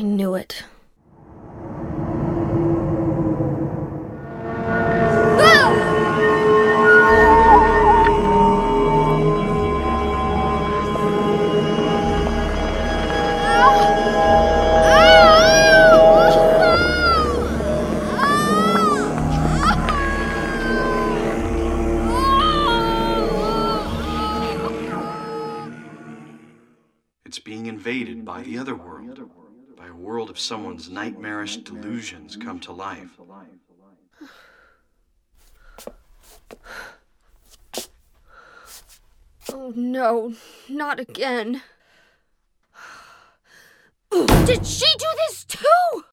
I knew it. It's being invaded by the other world, by a world of someone's nightmarish delusions come to life. Oh no, not again. Did she do this too?